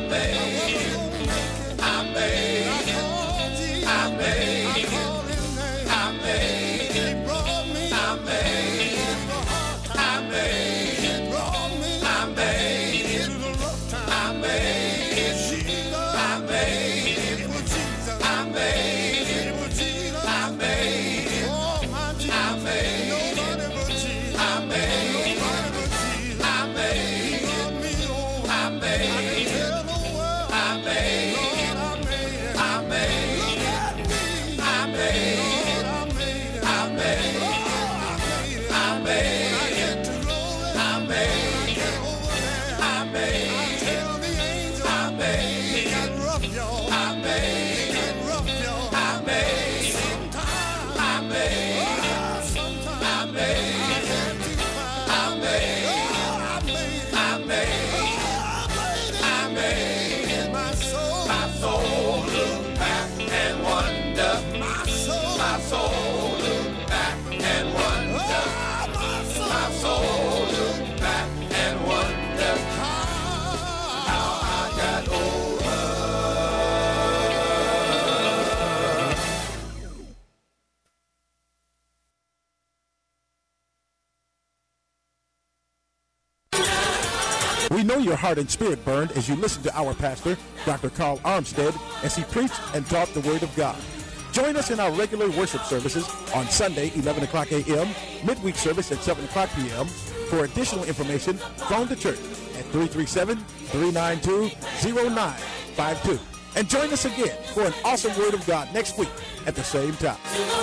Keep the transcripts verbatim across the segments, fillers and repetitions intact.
We know your heart and spirit burned as you listened to our pastor, Doctor Carl Armstead, as he preached and taught the Word of God. Join us in our regular worship services on Sunday, eleven o'clock a m, midweek service at seven o'clock p m For additional information, phone the church at three three seven, three nine two, zero nine five two. And join us again for an awesome Word of God next week at the same time.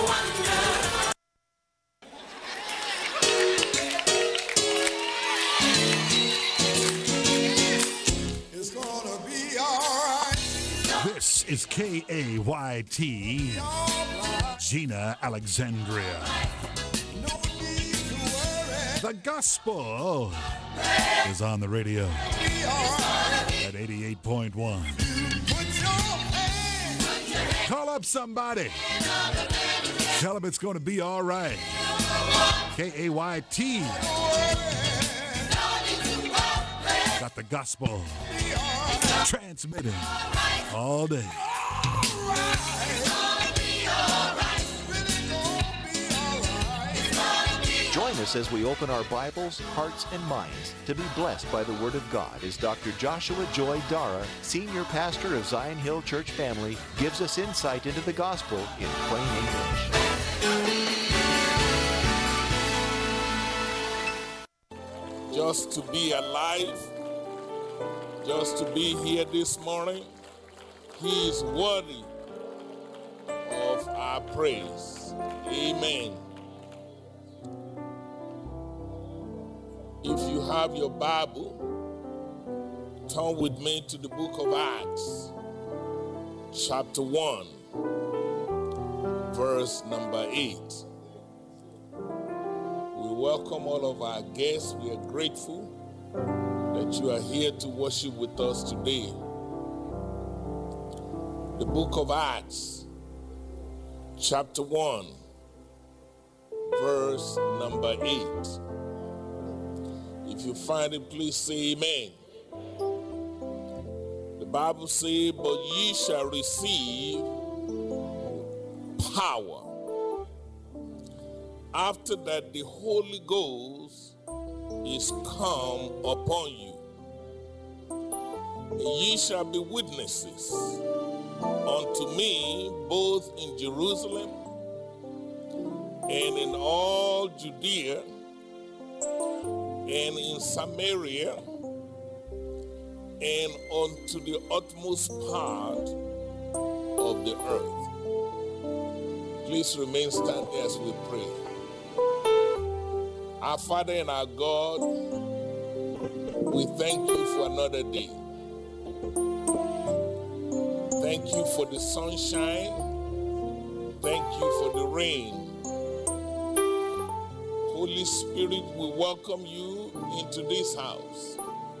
This is K A Y T, Gina Alexandria. The gospel is on the radio at eighty-eight point one. Call up somebody. Tell them it's going to be all right. K A Y T. Got the gospel transmitting all day. Join us as we open our Bibles, hearts, and minds to be blessed by the Word of God as Doctor Joshua Joy Dara, Senior Pastor of Zion Hill Church Family, gives us insight into the gospel in plain English. Just to be alive, just to be here this morning, He is worthy of our praise. Amen. If you have your Bible, turn with me to the book of Acts, chapter one, verse number eight. We welcome all of our guests. We are grateful that you are here to worship with us today. The book of Acts, chapter one, verse number eight. If you find it, please say amen. The Bible says, but ye shall receive power. After that the Holy Ghost is come upon you. And ye shall be witnesses unto me both in Jerusalem and in all Judea and in Samaria and unto the utmost part of the earth. Please remain standing as we pray. Our Father and our God, we thank you for another day. Thank you for the sunshine. Thank you for the rain. Holy Spirit, we welcome you into this house.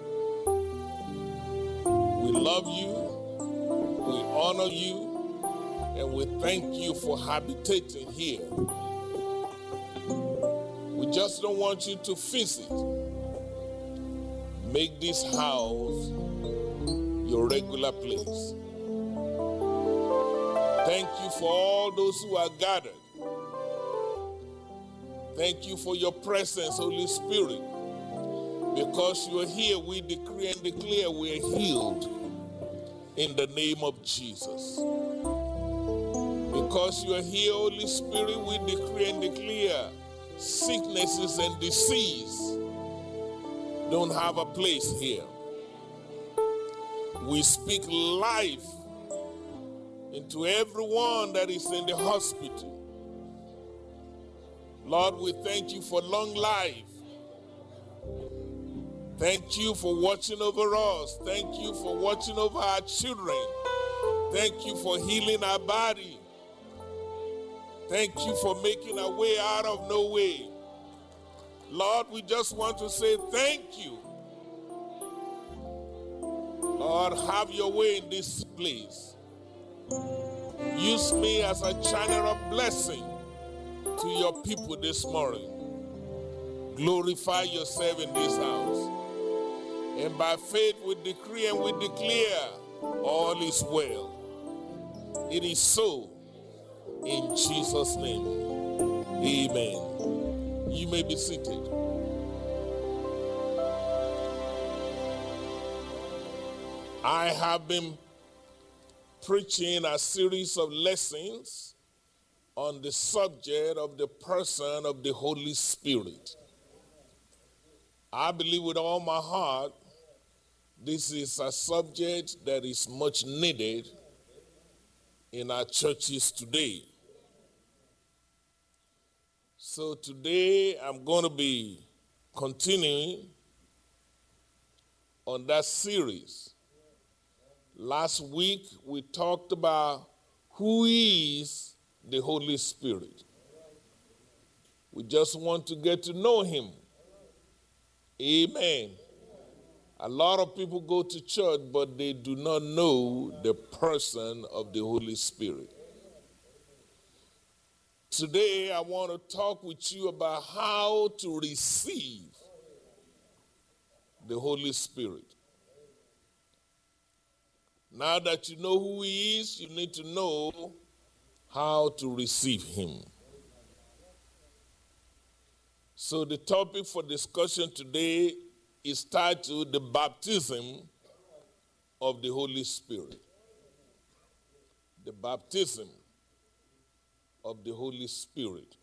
We love you, we honor you, and we thank you for habitating here. We just don't want you to visit. Make this house your regular place. Thank you for all those who are gathered. Thank you for your presence, Holy Spirit. Because you are here, we decree and declare we are healed in the name of Jesus. Because you are here, Holy Spirit, we decree and declare sicknesses and disease don't have a place here. We speak life into everyone that is in the hospital. Lord, we thank you for long life. Thank you for watching over us. Thank you for watching over our children. Thank you for healing our body. Thank you for making a way out of no way. Lord, we just want to say thank you. Lord, have your way in this place. Use me as a channel of blessing to your people this morning. Glorify yourself in this house. And by faith we decree and we declare all is well. It is so in Jesus' name. Amen. You may be seated. I have been preaching a series of lessons on the subject of the person of the Holy Spirit. I believe with all my heart this is a subject that is much needed in our churches today. So today I'm going to be continuing on that series. Last week we talked about who is the Holy Spirit. We just want to get to know him. Amen. A lot of people go to church, but they do not know the person of the Holy Spirit. Today, I want to talk with you about how to receive the Holy Spirit. Now that you know who he is, you need to know how to receive him. So the topic for discussion today is titled The Baptism of the Holy Spirit. The Baptism of the Holy Spirit.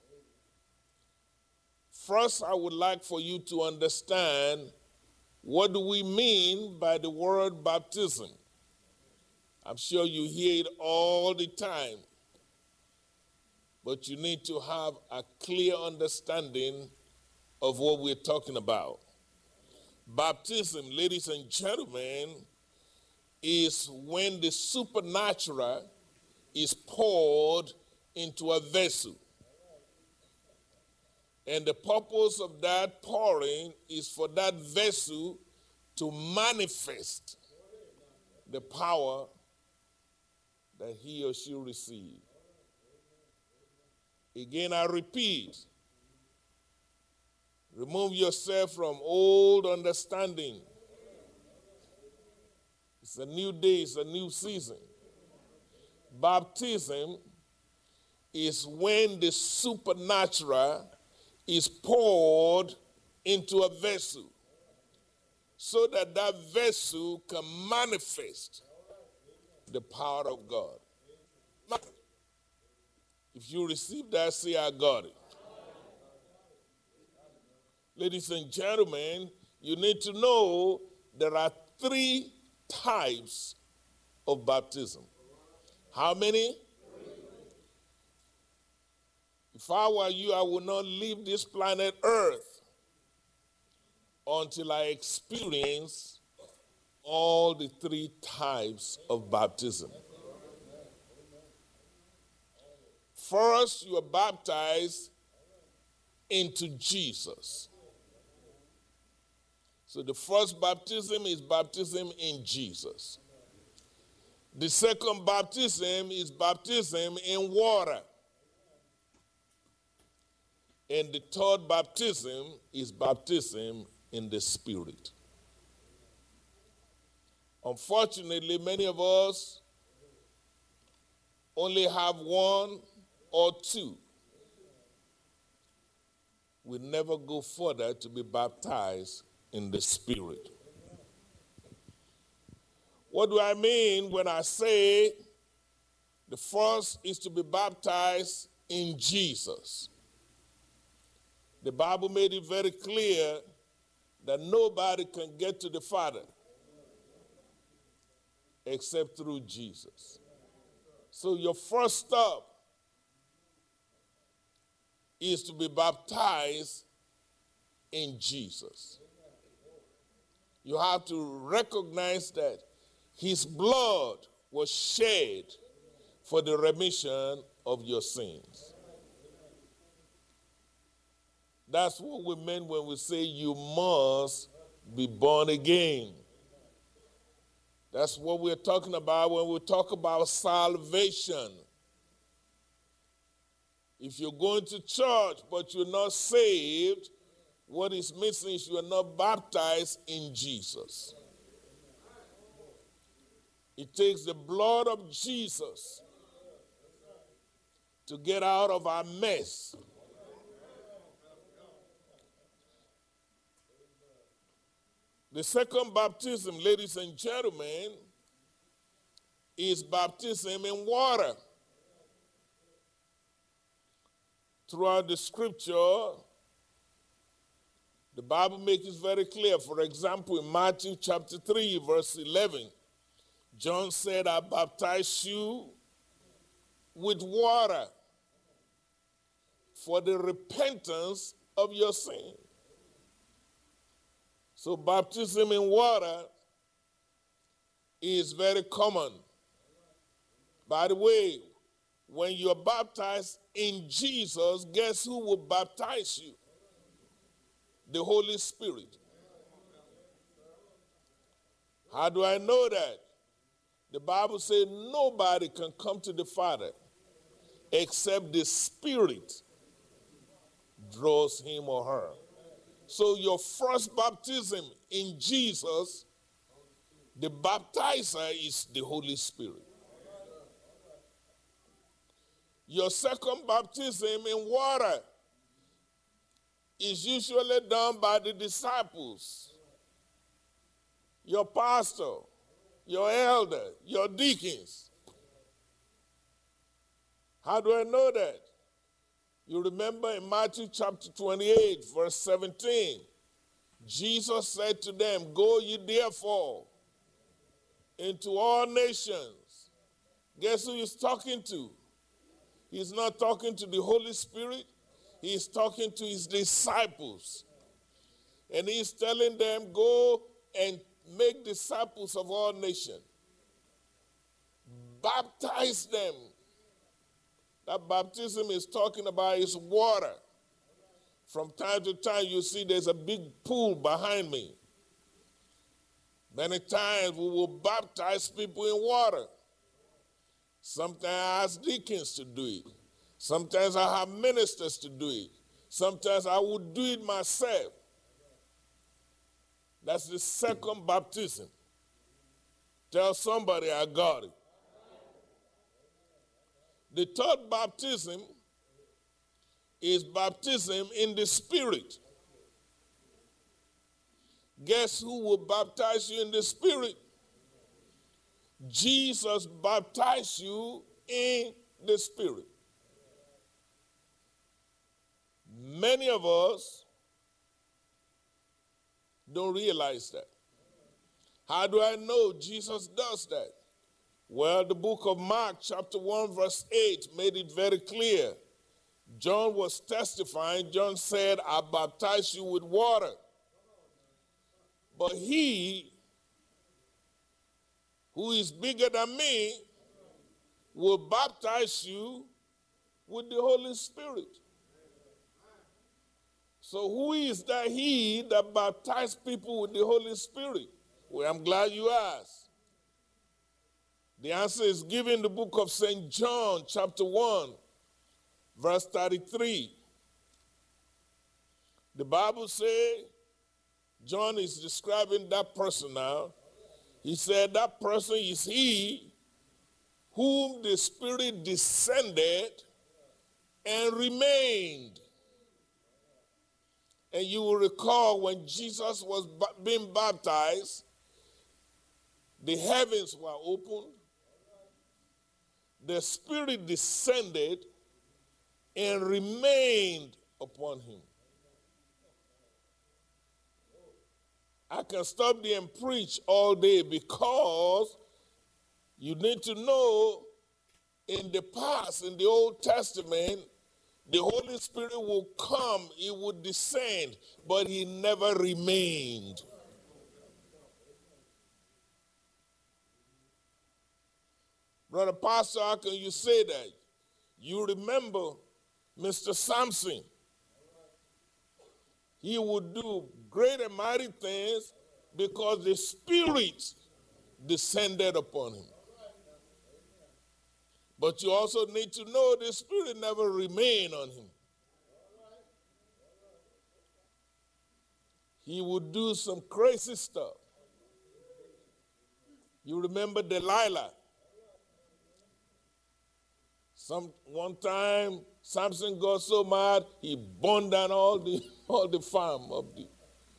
First, I would like for you to understand what do we mean by the word baptism. I'm sure you hear it all the time, but you need to have a clear understanding of what we're talking about. Baptism, ladies and gentlemen, is when the supernatural is poured into a vessel. And the purpose of that pouring is for that vessel to manifest the power that he or she received. Again, I repeat, remove yourself from old understanding. It's a new day, it's a new season. Baptism is when the supernatural is poured into a vessel so that that vessel can manifest the power of God. Now, if you receive that, say, I got it. Ladies and gentlemen, you need to know there are three types of baptism. How many? If I were you, I would not leave this planet Earth until I experience all the three types of baptism. First, you are baptized into Jesus. So the first baptism is baptism in Jesus. The second baptism is baptism in water. And the third baptism is baptism in the Spirit. Unfortunately, many of us only have one or two. We never go further to be baptized in the Spirit. What do I mean when I say the first is to be baptized in Jesus? The Bible made it very clear that nobody can get to the Father except through Jesus. So your first stop is to be baptized in Jesus. You have to recognize that his blood was shed for the remission of your sins. That's what we mean when we say you must be born again. That's what we're talking about when we talk about salvation. If you're going to church but you're not saved, what is missing is you are not baptized in Jesus. It takes the blood of Jesus to get out of our mess. The second baptism, ladies and gentlemen, is baptism in water. Throughout the scripture, the Bible makes it very clear. For example, in Matthew chapter three, verse eleven, John said, I baptize you with water for the repentance of your sin. So baptism in water is very common. By the way, when you're baptized in Jesus, guess who will baptize you? The Holy Spirit. How do I know that? The Bible says nobody can come to the Father except the Spirit draws him or her. So your first baptism in Jesus, the baptizer is the Holy Spirit. Your second baptism in water is usually done by the disciples, your pastor, your elder, your deacons. How do I know that? You remember in Matthew chapter twenty-eight, verse seventeen, Jesus said to them, go ye therefore into all nations. Guess who he's talking to? He's not talking to the Holy Spirit. He's talking to his disciples. And he's telling them, go and make disciples of all nations. Baptize them. That baptism is talking about is water. From time to time, you see there's a big pool behind me. Many times we will baptize people in water. Sometimes I ask deacons to do it. Sometimes I have ministers to do it. Sometimes I would do it myself. That's the second baptism. Tell somebody I got it. The third baptism is baptism in the Spirit. Guess who will baptize you in the Spirit? Jesus baptized you in the Spirit. Many of us don't realize that. How do I know Jesus does that? Well, the book of Mark, chapter one, verse eight, made it very clear. John was testifying. John said, I baptize you with water. But he, who is bigger than me, will baptize you with the Holy Spirit. So who is that he that baptized people with the Holy Spirit? Well, I'm glad you asked. The answer is given in the book of Saint John, chapter one, verse thirty-three. The Bible says, John is describing that person now. He said that person is he whom the Spirit descended and remained. And you will recall when Jesus was being baptized, the heavens were opened, the Spirit descended and remained upon him. I can stop there and preach all day because you need to know in the past, in the Old Testament, the Holy Spirit will come, he would descend, but he never remained. Brother Pastor, how can you say that? You remember Mister Samson. He would do great and mighty things because the Spirit descended upon him. But you also need to know the Spirit never remained on him. He would do some crazy stuff. You remember Delilah. Some one time Samson got so mad he burned down all the all the farm of the.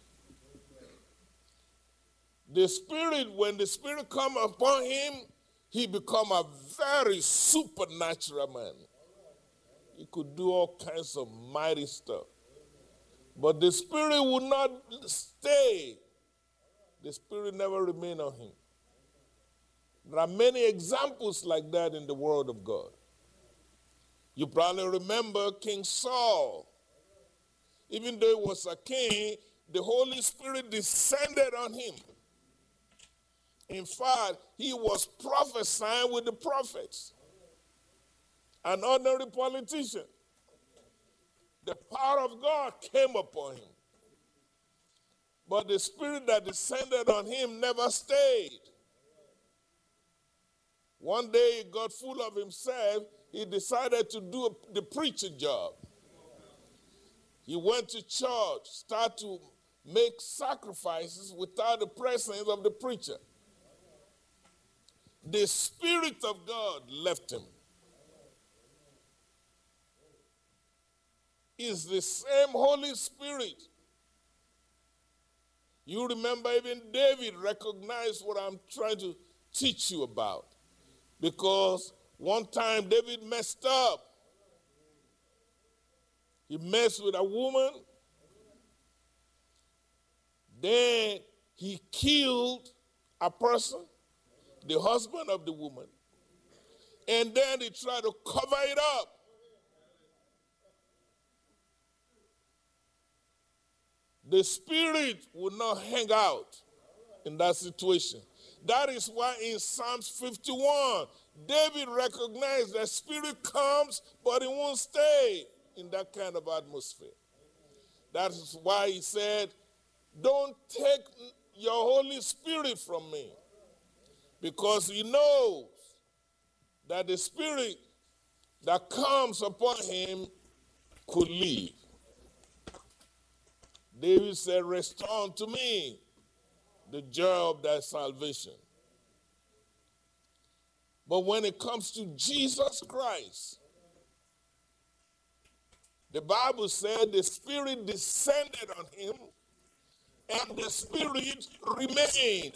The Spirit, when the Spirit come upon him, he become a very supernatural man. He could do all kinds of mighty stuff. But the Spirit would not stay. The Spirit never remained on him. There are many examples like that in the Word of God. You probably remember King Saul. Even though he was a king, the Holy Spirit descended on him. In fact, he was prophesying with the prophets. An ordinary politician. The power of God came upon him. But the Spirit that descended on him never stayed. One day he got full of himself. He decided to do the preaching job. He went to church, started to make sacrifices without the presence of the preacher. The Spirit of God left him. It's the same Holy Spirit. You remember even David recognized what I'm trying to teach you about. Because one time David messed up. He messed with a woman. Then he killed a person, the husband of the woman. And then he tried to cover it up. The Spirit would not hang out in that situation. That is why in Psalms fifty-one, David recognized that Spirit comes, but it won't stay in that kind of atmosphere. That is why he said, don't take your Holy Spirit from me. Because he knows that the Spirit that comes upon him could leave. David said, restore unto me the joy of thy salvation. But when it comes to Jesus Christ, the Bible said the Spirit descended on him and the Spirit remained.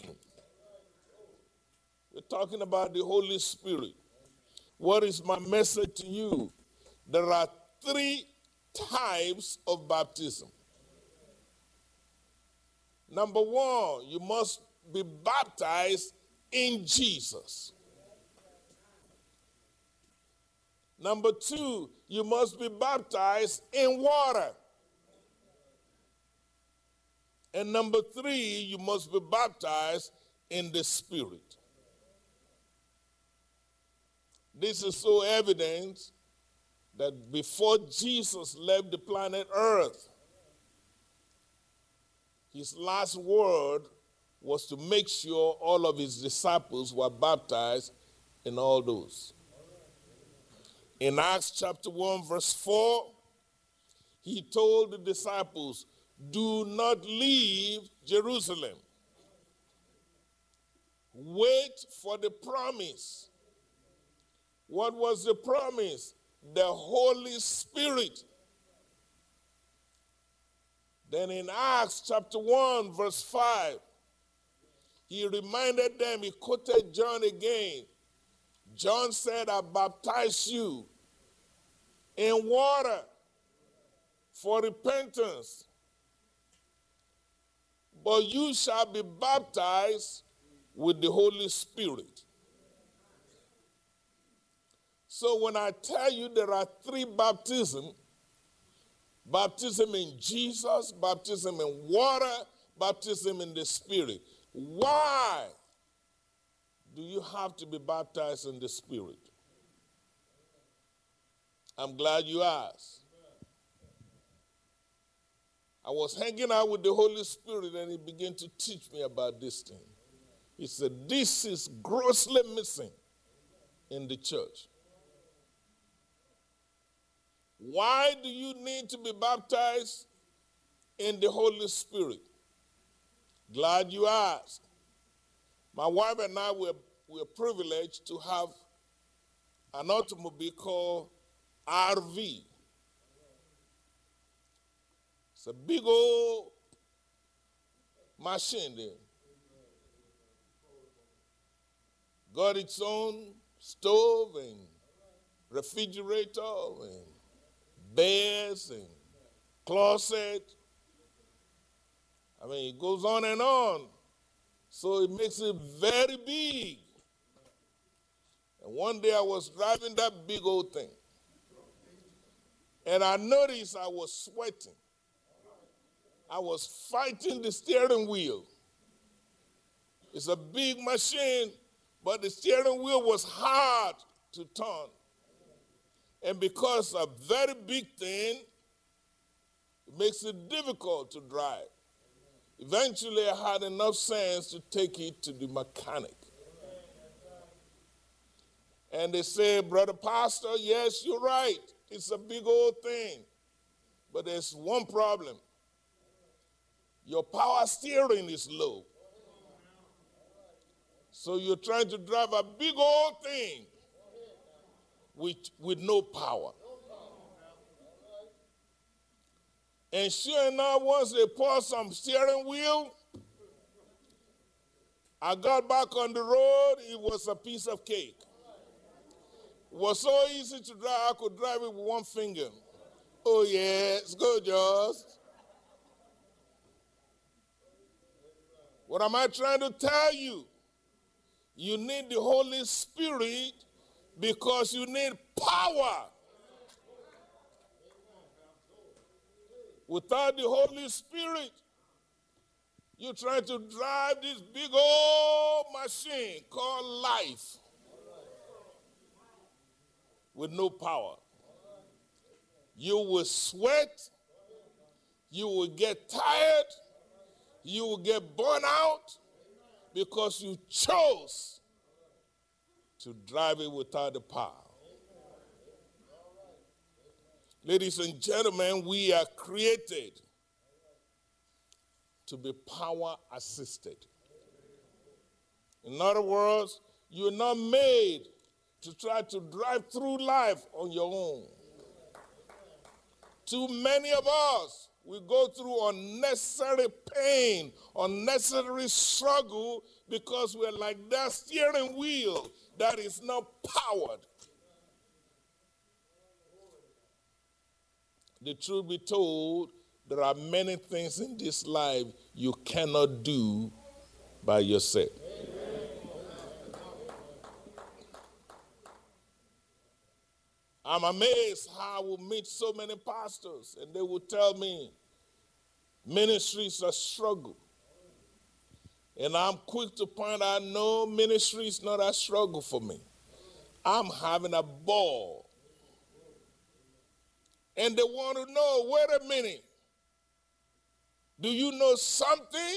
We're talking about the Holy Spirit. What is my message to you? There are three types of baptism. Number one, you must be baptized in Jesus. Number two, you must be baptized in water. And number three, you must be baptized in the Spirit. This is so evident that before Jesus left the planet Earth, his last word was to make sure all of his disciples were baptized in all those. In Acts chapter one, verse four, he told the disciples, do not leave Jerusalem, Wait for the promise. What was the promise? The Holy Spirit. Then in Acts chapter one, verse five, he reminded them, he quoted John again. John said, I baptize you in water for repentance, but you shall be baptized with the Holy Spirit. So when I tell you there are three baptisms, baptism in Jesus, baptism in water, baptism in the Spirit, why do you have to be baptized in the Spirit? I'm glad you asked. I was hanging out with the Holy Spirit and he began to teach me about this thing. He said, this is grossly missing in the church. Why do you need to be baptized in the Holy Spirit? Glad you asked. My wife and I were, were privileged to have an automobile called R V. It's a big old machine there. Got its own stove and refrigerator and beds and closet. I mean, it goes on and on. So it makes it very big. And one day I was driving that big old thing. And I noticed I was sweating. I was fighting the steering wheel. It's a big machine, but the steering wheel was hard to turn. And because a very big thing, it makes it difficult to drive. Eventually, I had enough sense to take it to the mechanic. And they said, Brother Pastor, yes, you're right. It's a big old thing. But there's one problem. Your power steering is low. So you're trying to drive a big old thing with, with no power. And sure enough, once they poured some steering wheel, I got back on the road, it was a piece of cake. It was so easy to drive, I could drive it with one finger. Oh yeah, it's good, Josh. What am I trying to tell you? You need the Holy Spirit because you need power. Without the Holy Spirit, you're trying to drive this big old machine called life with no power. You will sweat, you will get tired, you will get burnt out because you chose to drive it without the power. Ladies and gentlemen, we are created to be power assisted. In other words, you're not made to try to drive through life on your own. Too many of us, we go through unnecessary pain, unnecessary struggle because we're like that steering wheel that is not powered. The truth be told, there are many things in this life you cannot do by yourself. I'm amazed how I will meet so many pastors and they will tell me ministry is a struggle. And I'm quick to point out, no, ministry is not a struggle for me. I'm having a ball. And they want to know, wait a minute, do you know something?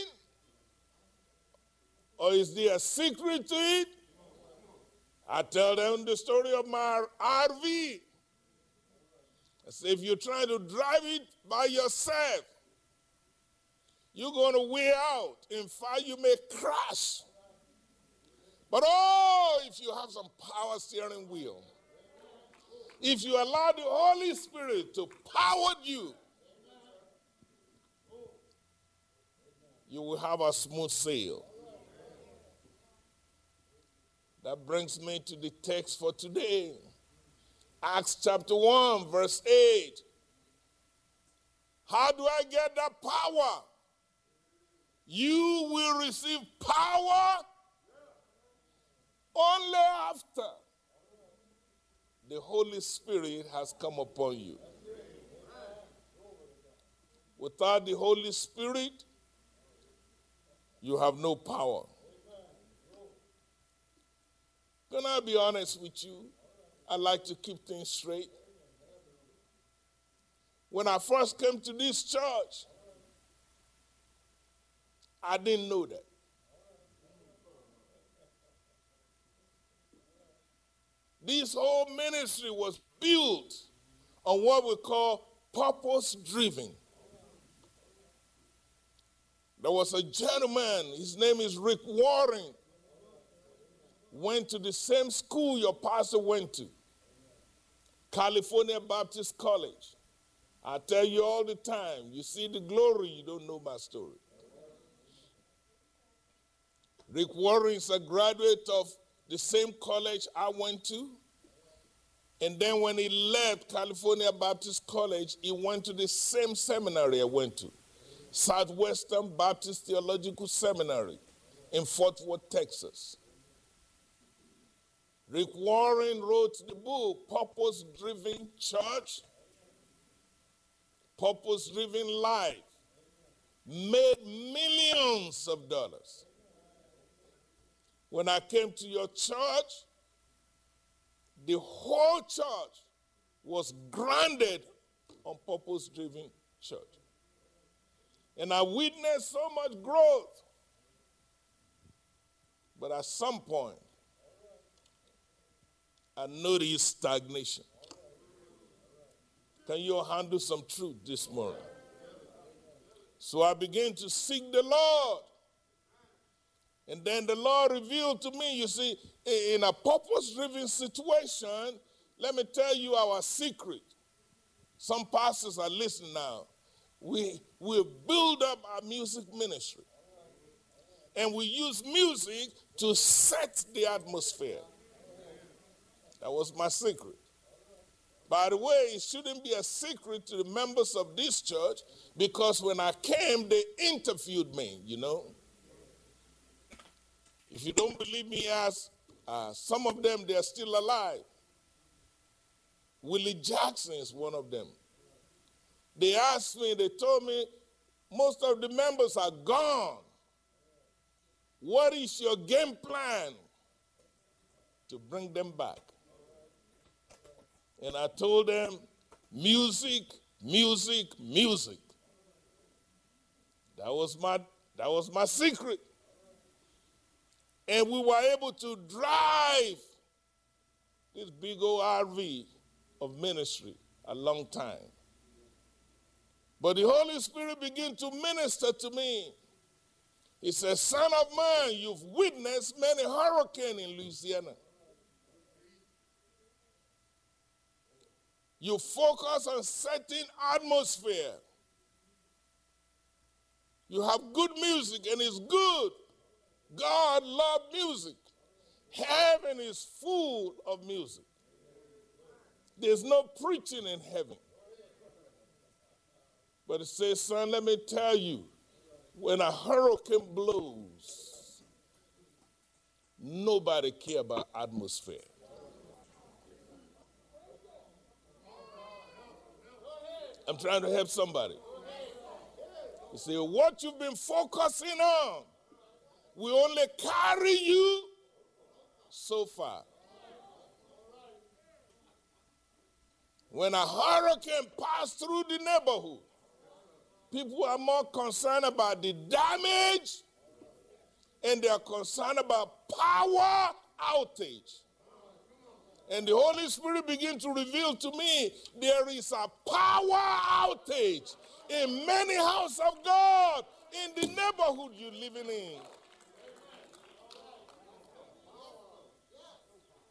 Or is there a secret to it? I tell them the story of my R V. I say, if you're trying to drive it by yourself, you're going to wear out. In fact, you may crash. But oh, if you have some power steering wheel, if you allow the Holy Spirit to power you, you will have a smooth sail. That brings me to the text for today. Acts chapter one, verse eight. How do I get that power? You will receive power only after the Holy Spirit has come upon you. Without the Holy Spirit, you have no power. Can I be honest with you? I like to keep things straight. When I first came to this church, I didn't know that. This whole ministry was built on what we call purpose-driven. There was a gentleman, his name is Rick Warren, went to the same school your pastor went to, California Baptist College. I tell you all the time, you see the glory, you don't know my story. Rick Warren is a graduate of the same college I went to. And then when he left California Baptist College, he went to the same seminary I went to, Southwestern Baptist Theological Seminary in Fort Worth, Texas. Rick Warren wrote the book, Purpose-Driven Church, Purpose-Driven Life, made millions of dollars. When I came to your church, the whole church was grounded on purpose-driven church. And I witnessed so much growth. But at some point, I noticed stagnation. Can you handle some truth this morning? So I began to seek the Lord. And then the Lord revealed to me, you see, in a purpose-driven situation, let me tell you our secret. Some pastors are listening now. We, we build up our music ministry. And we use music to set the atmosphere. That was my secret. By the way, it shouldn't be a secret to the members of this church, because when I came, they interviewed me, you know. If you don't believe me, ask uh, some of them, they're still alive. Willie Jackson is one of them. They asked me, they told me, most of the members are gone. What is your game plan to bring them back? And I told them, music, music, music. That was my, that was my secret. And we were able to drive this big old R V of ministry a long time. But the Holy Spirit began to minister to me. He said, son of man, you've witnessed many hurricanes in Louisiana. You focus on setting atmosphere. You have good music, and it's good. God loves music. Heaven is full of music. There's no preaching in heaven. But it says, son, let me tell you, when a hurricane blows, nobody cares about atmosphere. I'm trying to help somebody. You see, what you've been focusing on will only carry you so far. When a hurricane passed through the neighborhood, people are more concerned about the damage, and they are concerned about power outage. And the Holy Spirit began to reveal to me there is a power outage in many houses of God in the neighborhood you're living in.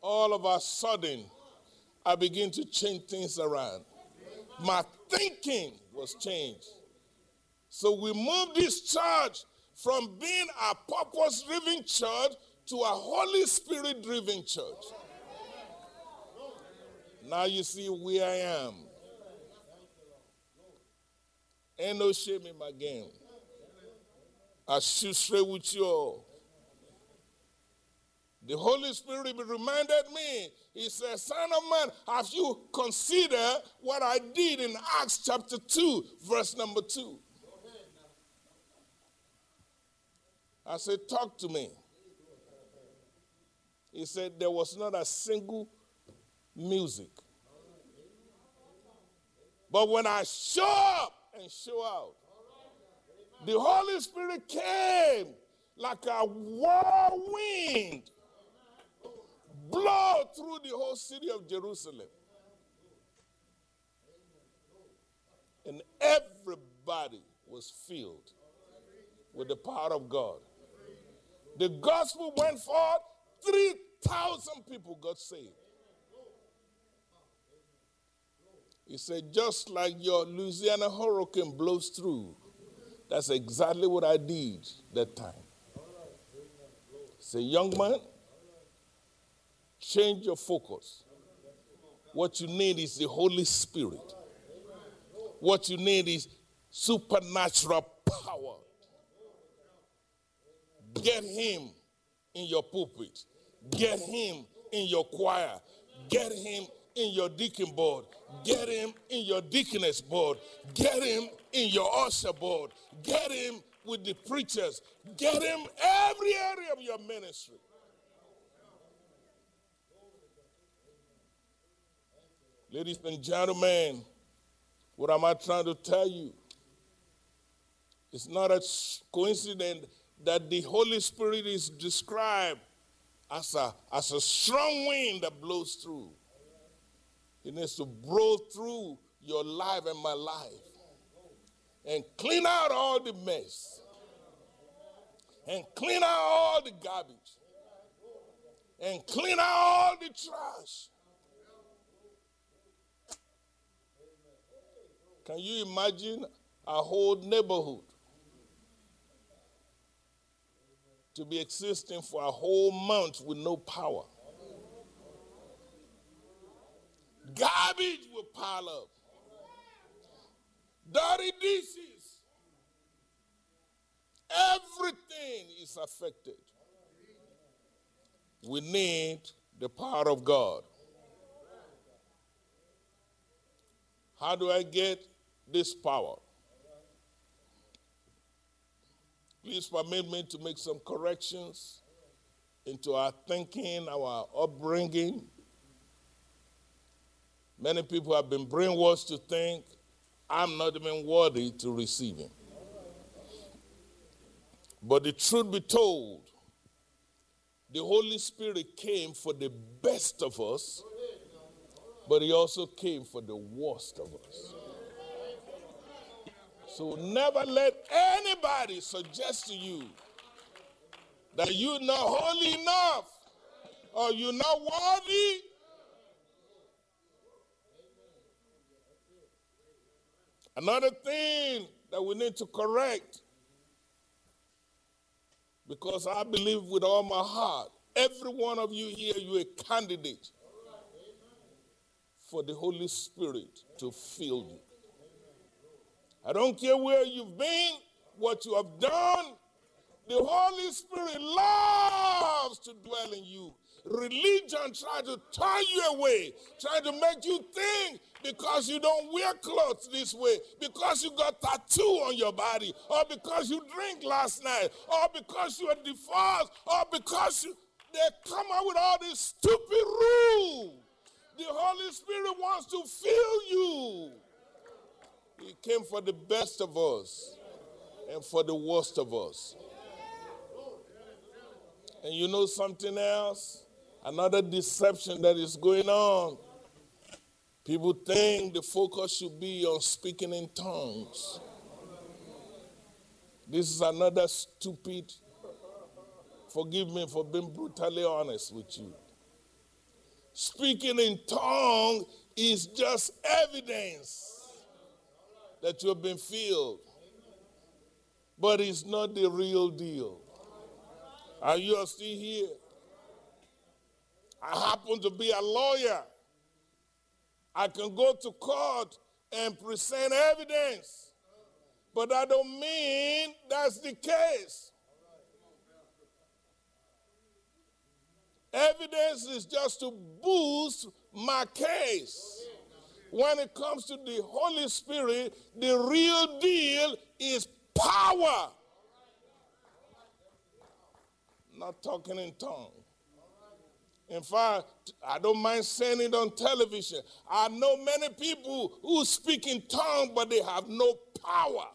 all of a sudden, I begin to change things around. My thinking was changed. So we moved this church from being a purpose-driven church to a Holy Spirit-driven church. Now you see where I am. Ain't no shame in my game. I shoot straight with you all. The Holy Spirit reminded me, he said, son of man, have you considered what I did in Acts chapter two, verse number two? I said, talk to me. He said, there was not a single music. But when I show up and show out, the Holy Spirit came like a whirlwind, blow through the whole city of Jerusalem. And everybody was filled with the power of God. The gospel went forth, three thousand people got saved. He said, just like your Louisiana hurricane blows through, that's exactly what I did that time. Say, young man, change your focus. What you need is the Holy Spirit. What you need is supernatural power. Get him in your pulpit. Get him in your choir. Get him in your deacon board. Get him in your deaconess board. Get him in your usher board. Get him with the preachers. Get him every area of your ministry. Ladies and gentlemen, what am I trying to tell you? It's not a coincidence that the Holy Spirit is described as a, as a strong wind that blows through. It needs to blow through your life and my life and clean out all the mess and clean out all the garbage and clean out all the trash. Can you imagine a whole neighborhood to be existing for a whole month with no power? Garbage will pile up. Dirty dishes. Everything is affected. We need the power of God. How do I get this power? Please permit me to make some corrections into our thinking, our upbringing. Many people have been brainwashed to think, I'm not even worthy to receive him. But the truth be told, the Holy Spirit came for the best of us, but he also came for the worst of us. So never let anybody suggest to you that you're not holy enough or you're not worthy. Another thing that we need to correct, because I believe with all my heart, every one of you here, you're a candidate for the Holy Spirit to fill you. I don't care where you've been, what you have done, the Holy Spirit loves to dwell in you. Religion tries to turn you away, try to make you think because you don't wear clothes this way, because you got tattoo on your body, or because you drink last night, or because you are divorced, or because you, they come out with all these stupid rules. The Holy Spirit wants to fill you. He came for the best of us and for the worst of us. And you know something else? Another deception that is going on. People think the focus should be on speaking in tongues. This is another stupid, forgive me for being brutally honest with you. Speaking in tongue is just evidence that you have been filled, but it's not the real deal. Are you still here? I happen to be a lawyer. I can go to court and present evidence, but that don't mean that's the case. Evidence is just to boost my case. When it comes to the Holy Spirit, the real deal is power. Not talking in tongues. In fact, I don't mind saying it on television. I know many people who speak in tongues, but they have no power.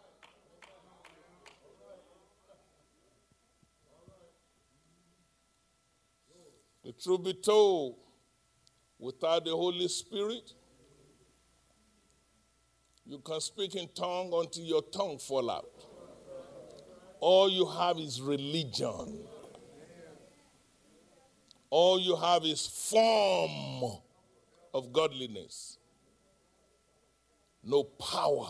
The truth be told, without the Holy Spirit, you can speak in tongue until your tongue fall out. All you have is religion. All you have is form of godliness. No power.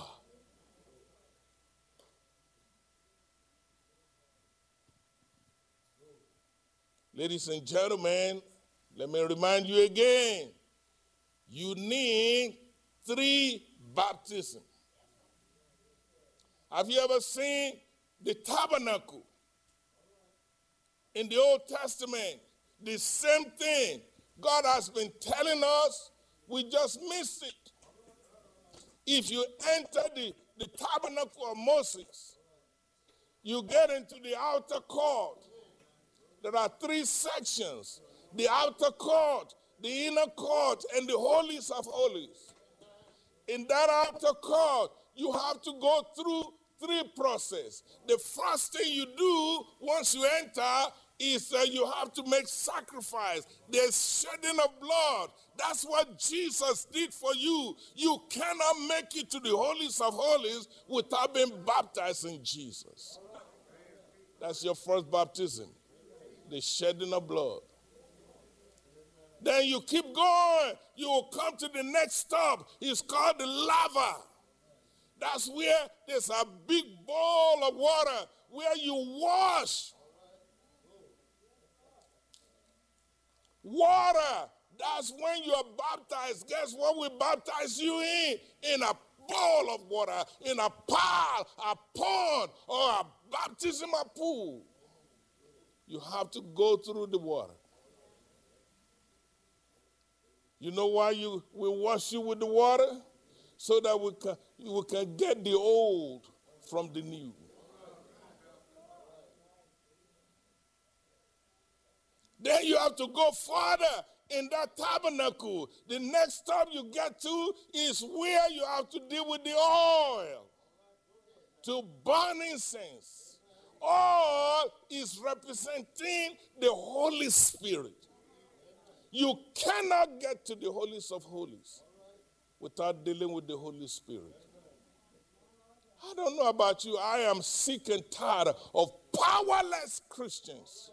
Ladies and gentlemen, let me remind you again, you need three baptisms. Have you ever seen the tabernacle in the Old Testament? The same thing God has been telling us, we just missed it. If you enter the, the tabernacle of Moses, you get into the outer court. There are three sections: the outer court, the inner court, and the holies of holies. In that outer court, you have to go through three processes. The first thing you do once you enter is that you have to make sacrifice. There's shedding of blood. That's what Jesus did for you. You cannot make it to the holies of holies without being baptized in Jesus. That's your first baptism, the shedding of blood. Then you keep going. You will come to the next stop. It's called the laver. That's where there's a big bowl of water where you wash. Water. That's when you are baptized. Guess what we baptize you in? In a bowl of water, in a pile, a pond, or a baptismal pool. You have to go through the water. You know why you we wash you with the water? So that we can, we can get the old from the new. Then you have to go further in that tabernacle. The next stop you get to is where you have to deal with the oil to burn incense. Oil is representing the Holy Spirit. You cannot get to the holies of holies without dealing with the Holy Spirit. I don't know about you. I am sick and tired of powerless Christians.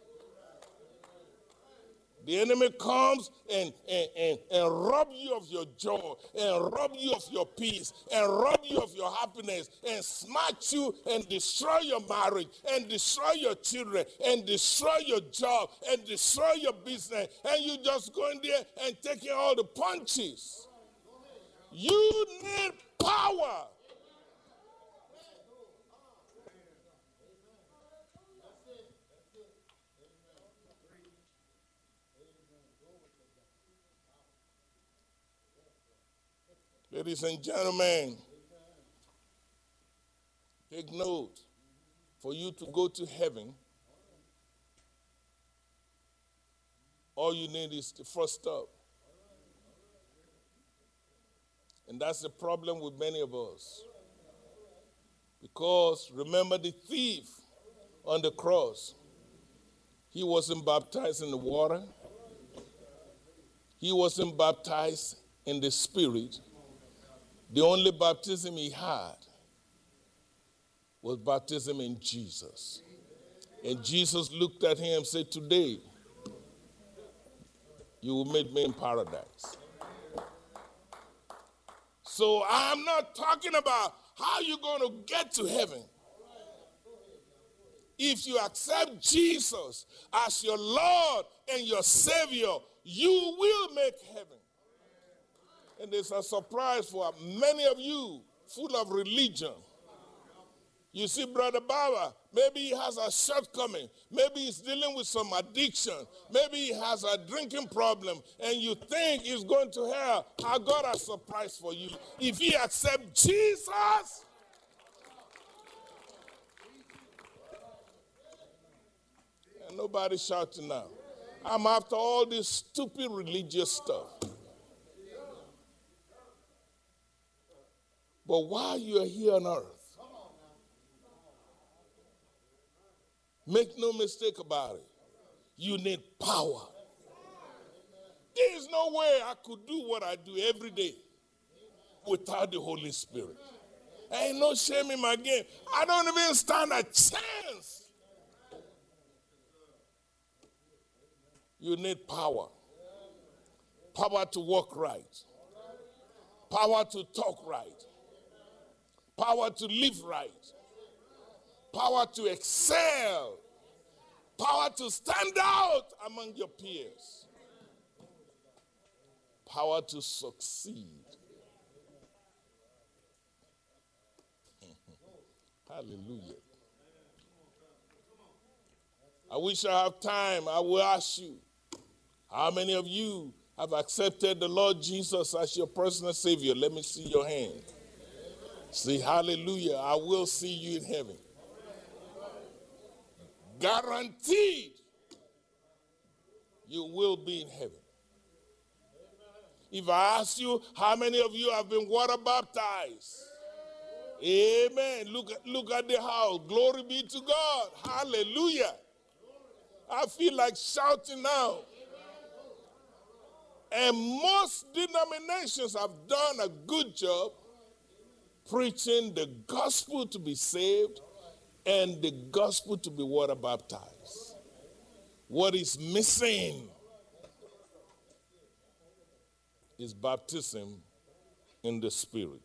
The enemy comes and, and, and, and rob you of your joy, and rob you of your peace, and rob you of your happiness, and smash you and destroy your marriage, and destroy your children, and destroy your job, and destroy your business, and you just go in there and taking all the punches. You need power. Ladies and gentlemen, take note. For you to go to heaven, all you need is the first stop. And that's the problem with many of us. Because remember the thief on the cross. He wasn't baptized in the water. He wasn't baptized in the Spirit. The only baptism he had was baptism in Jesus. And Jesus looked at him and said, today, you will meet me in paradise. So I'm not talking about how you're going to get to heaven. If you accept Jesus as your Lord and your Savior, you will make heaven. And it's a surprise for many of you full of religion. You see, Brother Baba, maybe he has a shortcoming. Maybe he's dealing with some addiction. Maybe he has a drinking problem, and you think he's going to hell. I got a surprise for you. If he accepts Jesus, and nobody shouting now. I'm after all this stupid religious stuff. But while you're here on earth, make no mistake about it, you need power. There is no way I could do what I do every day without the Holy Spirit. Ain't no shame in my game. I don't even stand a chance. You need power. Power to walk right. Power to talk right. Power to live right. Power to excel. Power to stand out among your peers. Power to succeed. Hallelujah. I wish I have time. I will ask you, how many of you have accepted the Lord Jesus as your personal Savior? Let me see your hand. Say hallelujah. I will see you in heaven. Guaranteed you will be in heaven. If I ask you, how many of you have been water baptized? Amen. Look at, look at the house. Glory be to God. Hallelujah. I feel like shouting now. And most denominations have done a good job preaching the gospel to be saved and the gospel to be water baptized. What is missing is baptism in the Spirit.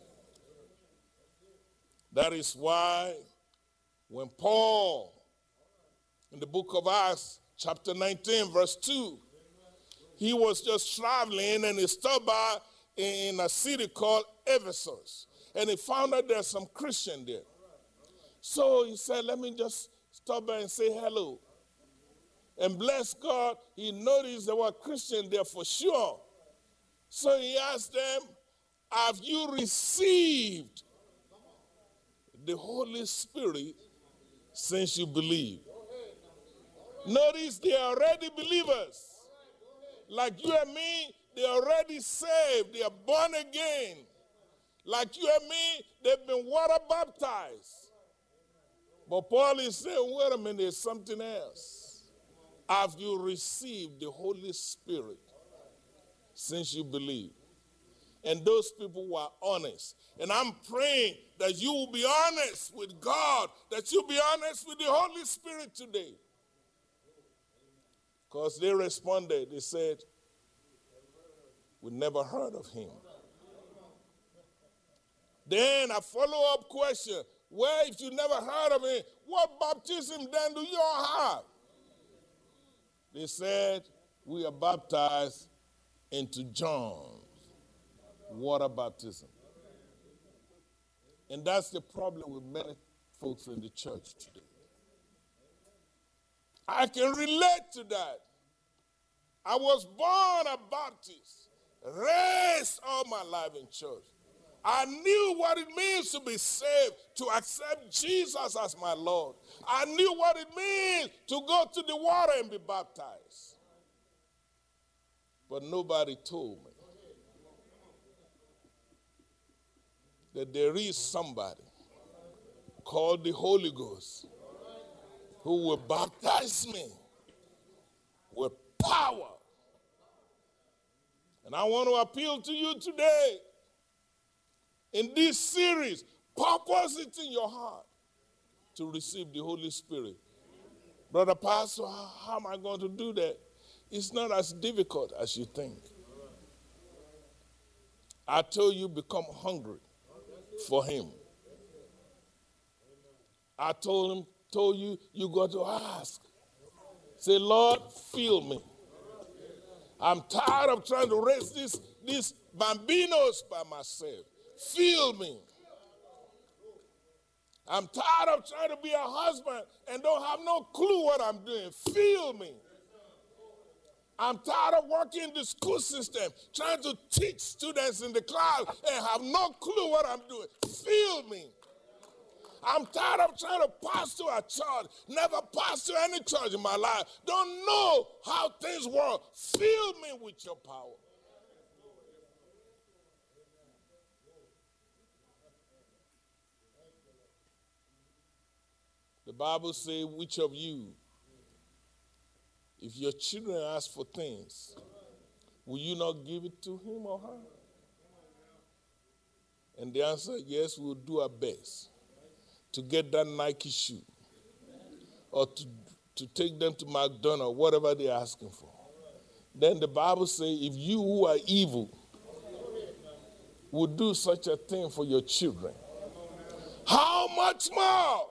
That is why when Paul, in the book of Acts, chapter nineteen, verse two, he was just traveling and he stopped by in a city called Ephesus. And he found out there's some Christian there. So he said, let me just stop by and say hello. And bless God, he noticed there were Christians there for sure. So he asked them, have you received the Holy Spirit since you believe? Notice they are already believers. Like you and me, they are already saved. They are born again. Like you and me, they've been water baptized. But Paul is saying, wait a minute, there's something else. Have you received the Holy Spirit since you believe? And those people were honest. And I'm praying that you will be honest with God, that you'll be honest with the Holy Spirit today. Because they responded, they said, we never heard of him. Then a follow-up question, well, if you never heard of him, what baptism then do you all have? They said, we are baptized into John's water baptism. And that's the problem with many folks in the church today. I can relate to that. I was born a Baptist, raised all my life in church. I knew what it means to be saved, to accept Jesus as my Lord. I knew what it means to go to the water and be baptized. But nobody told me that there is somebody called the Holy Ghost who will baptize me with power. And I want to appeal to you today. In this series, purpose it in your heart to receive the Holy Spirit. Brother Pastor, how, how am I going to do that? it's not as difficult as you think. I told you, become hungry for him. I told him, told you, you got to ask. Say, Lord, fill me. I'm tired of trying to raise this, these bambinos by myself. Fill me. I'm tired of trying to be a husband and don't have no clue what I'm doing. Fill me. I'm tired of working in the school system, trying to teach students in the class and have no clue what I'm doing. Fill me. I'm tired of trying to pastor a church, never pastor any church in my life. Don't know how things work. Fill me with your power. The Bible says, which of you, if your children ask for things, will you not give it to him or her? And the answer, yes, we'll do our best to get that Nike shoe or to, to take them to McDonald's, whatever they're asking for. Then the Bible says, if you who are evil would do such a thing for your children, how much more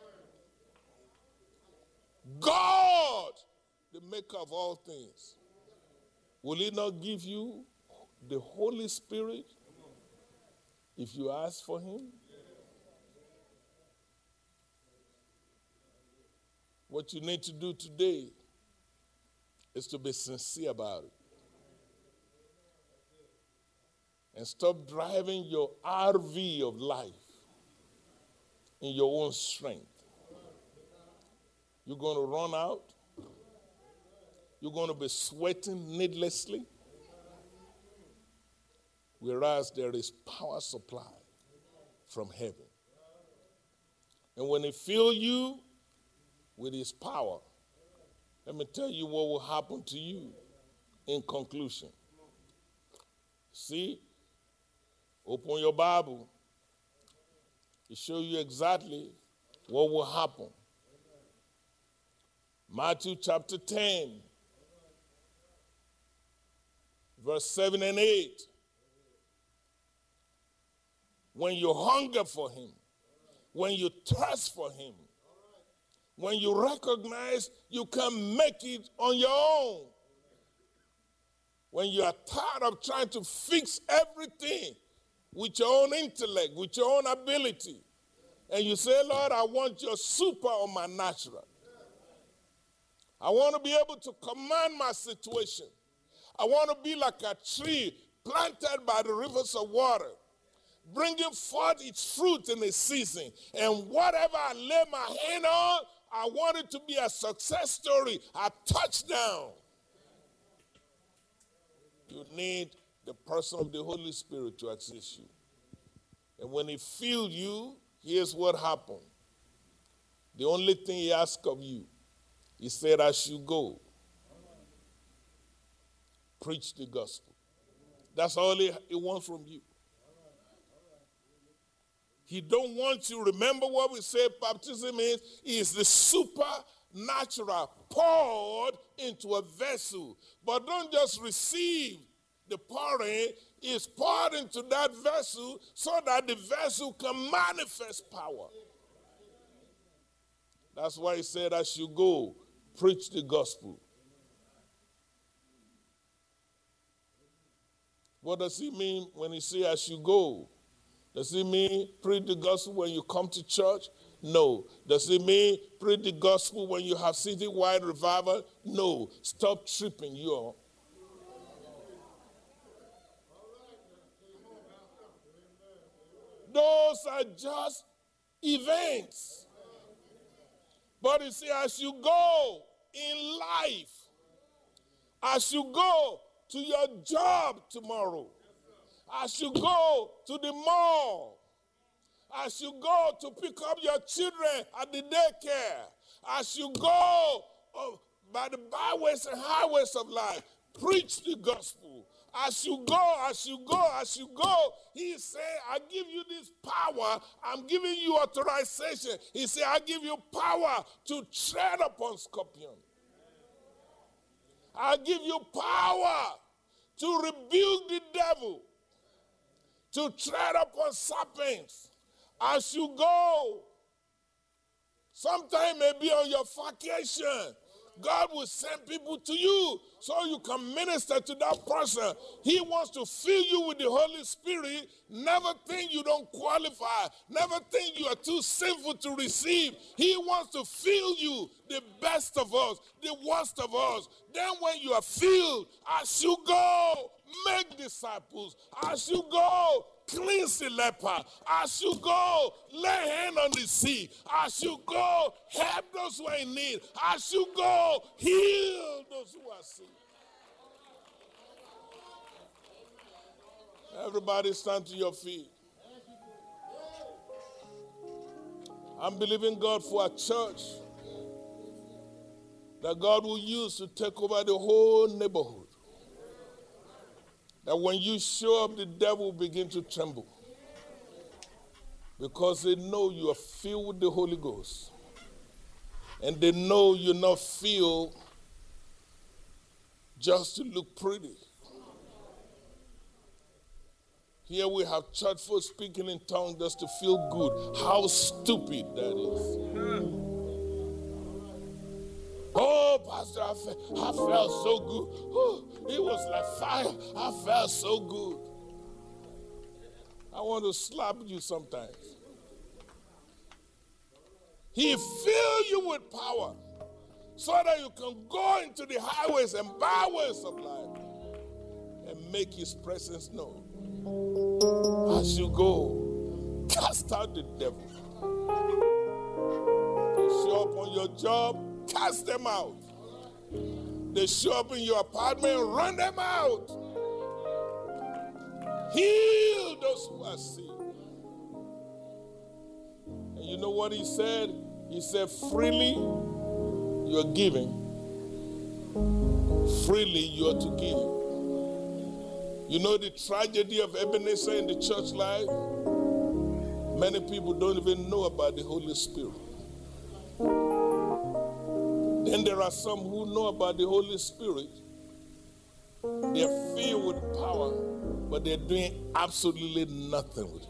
God, the maker of all things, will he not give you the Holy Spirit if you ask for him? What you need to do today is to be sincere about it. And stop driving your R V of life in your own strength. You're going to run out. You're going to be sweating needlessly. Whereas there is power supply from heaven. And when he fills you with his power, let me tell you what will happen to you in conclusion. See, open your Bible. It shows you exactly what will happen. Matthew chapter ten, verse seven and eight. When you hunger for him, when you thirst for him, when you recognize you can make it on your own, when you are tired of trying to fix everything with your own intellect, with your own ability, and you say, Lord, I want your super on my natural. I want to be able to command my situation. I want to be like a tree planted by the rivers of water, bringing forth its fruit in its season. And whatever I lay my hand on, I want it to be a success story, a touchdown. You need the person of the Holy Spirit to assist you. And when he fills you, here's what happened. The only thing he asks of you, he said, as you go, preach the gospel. That's all he, he wants from you. He don't want you, remember what we said baptism is? Is the supernatural poured into a vessel. But don't just receive the pouring, it's poured into that vessel so that the vessel can manifest power. That's why he said, as you go, preach the gospel. What does he mean when he says, as you go? Does it mean preach the gospel when you come to church? No. Does it mean preach the gospel when you have citywide revival? No. Stop tripping, you all. Those are just events. But you see, as you go in life, as you go to your job tomorrow, as you go to the mall, as you go to pick up your children at the daycare, as you go oh, by the byways and highways of life, preach the gospel. As you go, as you go, as you go, he said, I give you this power. I'm giving you authorization. He said, I give you power to tread upon scorpions. I give you power to rebuke the devil, to tread upon serpents as you go. Sometime maybe on your vacation, God will send people to you so you can minister to that person. He wants to fill you with the Holy Spirit. Never think you don't qualify. Never think you are too sinful to receive. He wants to fill you, the best of us, the worst of us. Then when you are filled, as you go, make disciples. As you go, cleanse the leper. As you go, lay hand on the sick. As you go, help those who are in need. As you go, heal those who are sick. Everybody stand to your feet. I'm believing God for a church that God will use to take over the whole neighborhood. That when you show up, the devil will begin to tremble. Because they know you are filled with the Holy Ghost. And they know you're not filled just to look pretty. Here we have church folk speaking in tongues just to feel good. How stupid that is. Oh, Pastor, I felt, I felt so good. Oh, it was like fire. I felt so good. I want to slap you sometimes. He fills you with power so that you can go into the highways and byways of life and make his presence known. As you go, cast out the devil. You show up on your job, cast them out. They show up in your apartment, run them out. Heal those who are sick. And you know what he said? He said, freely you are giving, freely you are to give. You know the tragedy of Ebenezer in the church life? Many people don't even know about the Holy Spirit. Then there are some who know about the Holy Spirit. They're filled with power, but they're doing absolutely nothing with it.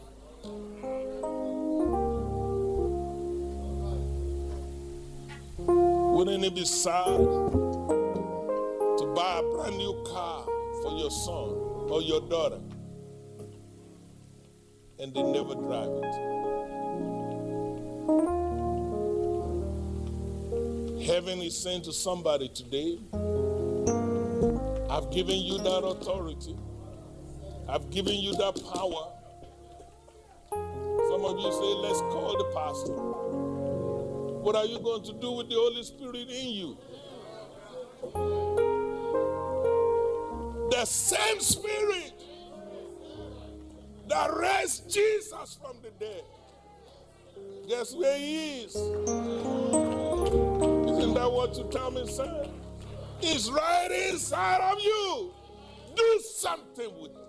Wouldn't it be sad to buy a brand new car for your son or your daughter and they never drive it? Heaven is saying to somebody today, I've given you that authority. I've given you that power. Some of you say, let's call the pastor. What are you going to do with the Holy Spirit in you? The same Spirit that raised Jesus from the dead. Guess where he is? Isn't that what you tell me, sir? He's right inside of you. Do something with it.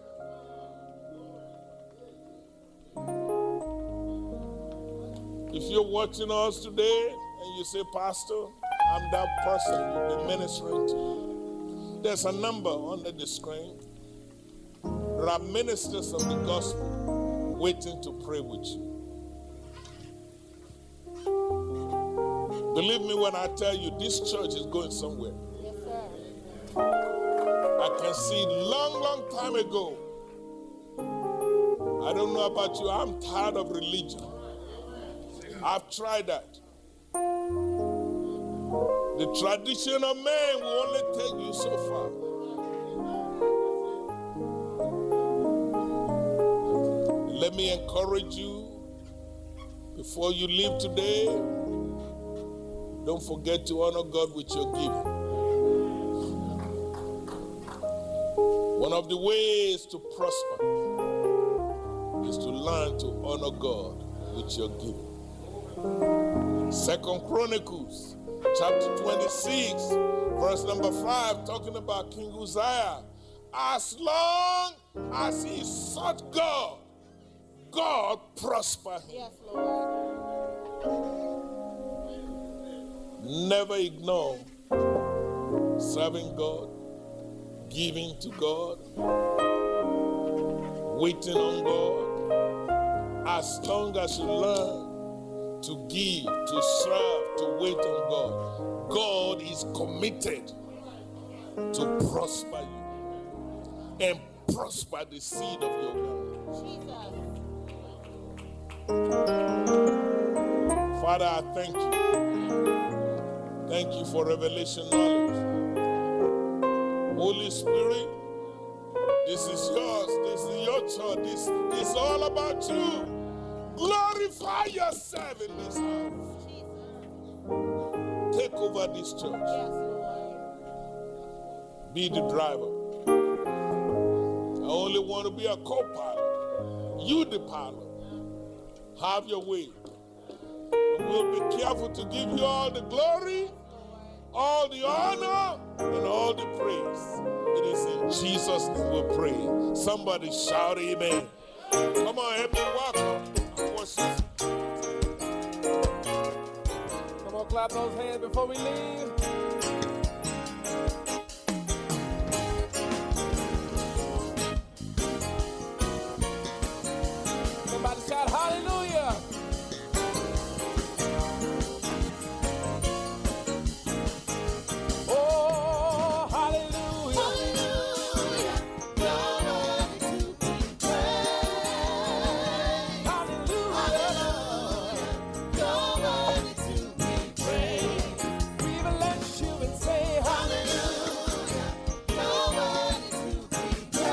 If you're watching us today and you say, Pastor, I'm that person you've been ministering to, there's a number under the screen. There are ministers of the gospel waiting to pray with you. Believe me when I tell you, this church is going somewhere. Yes, sir. I can see long, long time ago. I don't know about you, I'm tired of religion. I've tried that. The tradition of man will only take you so far. Let me encourage you, before you leave today, don't forget to honor God with your giving. One of the ways to prosper is to learn to honor God with your giving. Second Chronicles chapter twenty-six, verse number five, talking about King Uzziah. As long as he sought God, God prospered him. Yes, Lord. Never ignore serving God, giving to God, waiting on God. As long as you learn to give, to serve, to wait on God, God is committed to prosper you and prosper the seed of your womb. Father, I thank you. Thank you for revelation knowledge. Holy Spirit, this is yours. This is your church. This is all about you. Glorify yourself in this house. Take over this church. Be the driver. I only want to be a co-pilot. You the pilot. Have your way. And we'll be careful to give you all the glory, all the honor, and all the praise. It is in Jesus' name we pray. Somebody shout amen. Come on, help me welcome. Come on, clap those hands before we leave. Somebody shout hallelujah. Oh, hallelujah. Hallelujah. God to be praised. Hallelujah. God to be praised. We bless you and say hallelujah. God to be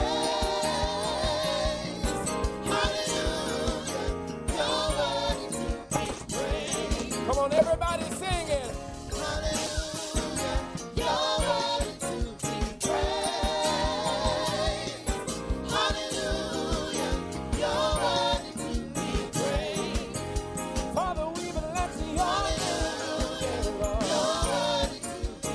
praised. Hallelujah. God to be praised. Come on, everybody sing it. Hallelujah. God to be praised. Hallelujah. God to be praised. Father, we bless your name, Lord. God to be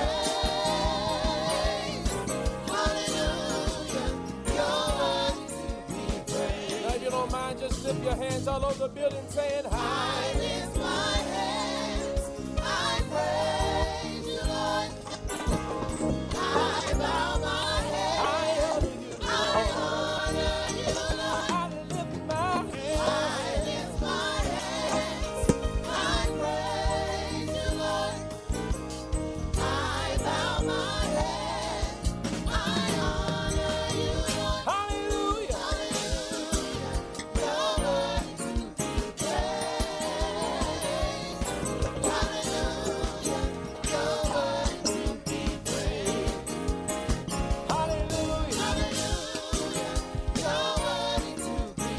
praised. Hallelujah. God to be praised. Now, if you don't mind, just lift your hands all over the building saying, I lift my hands, I praise you, Lord. I bow my head, I honor you, Lord. I honor you, Lord. I lift my hands, I lift my hands, I praise you, Lord. I bow my head, I honor you, Lord. Hallelujah. Hallelujah. You're worthy to be praised. Hallelujah. You're worthy to be praised. Hallelujah. Hallelujah. You're worthy to be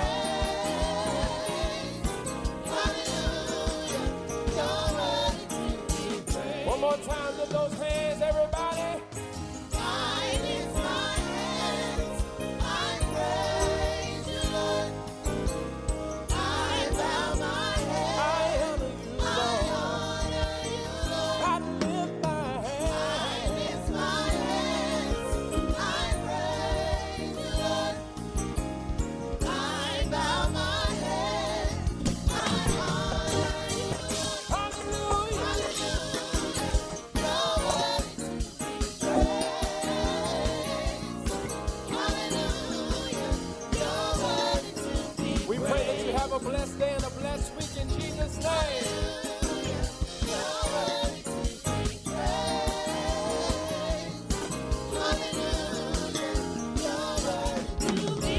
praised. Hallelujah. You're worthy to be praised. One more time, lift those hands, everybody. I lift my hands, I praise you, Lord. I bow my head, I honor you, Lord. I honor you, Lord. I lift my hands, I lift my hands, I praise you, Lord. I bow my head, I honor you, Lord. Hallelujah. Hallelujah. You're worthy to be praised. Hallelujah. You're worthy to be praised. We pray that you have a blessed day and a blessed week in Jesus' name. Hallelujah. You're worthy to be praised. Hallelujah. You're worthy to be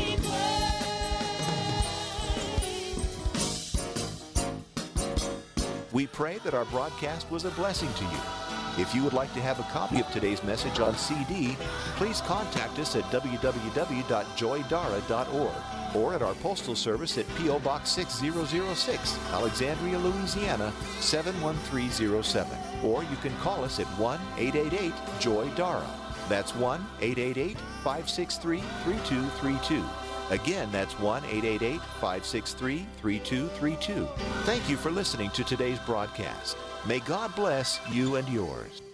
praised. We pray that our broadcast was a blessing to you. If you would like to have a copy of today's message on C D, please contact us at w w w dot joy dara dot org or at our postal service at P O Box six thousand six, Alexandria, Louisiana seven one three zero seven. Or you can call us at one eight eight eight joy dara. That's one eight eight eight, five six three, three two three two. Again, that's one eight eight eight, five six three, three two three two. Thank you for listening to today's broadcast. May God bless you and yours.